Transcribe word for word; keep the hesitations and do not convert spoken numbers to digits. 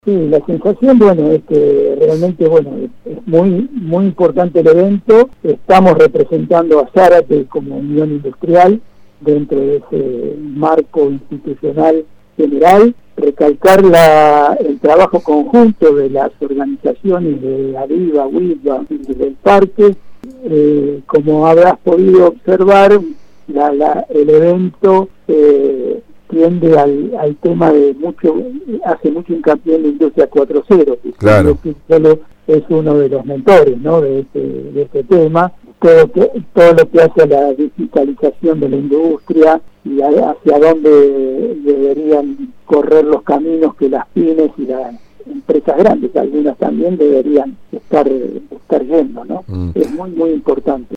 Sí, la sensación, bueno, es que realmente, bueno, es, es muy muy importante el evento. Estamos representando a Zárate como unión industrial dentro de ese marco institucional general. Recalcar la, el trabajo conjunto de las organizaciones de AVIVA, WIVA y del parque. Eh, como habrás podido observar, la, la, el evento eh, tiende al, al tema de mucho, hace mucho hincapié en la industria cuatro punto cero, que claro. solo es uno de los mentores, ¿no?, de este, de este tema. Todo, que, todo lo que hace a la digitalización de la industria y a, hacia dónde deberían correr los caminos que las pymes y las empresas grandes, algunas también deberían estar, estar yendo, ¿no? Mm. Es muy, muy importante.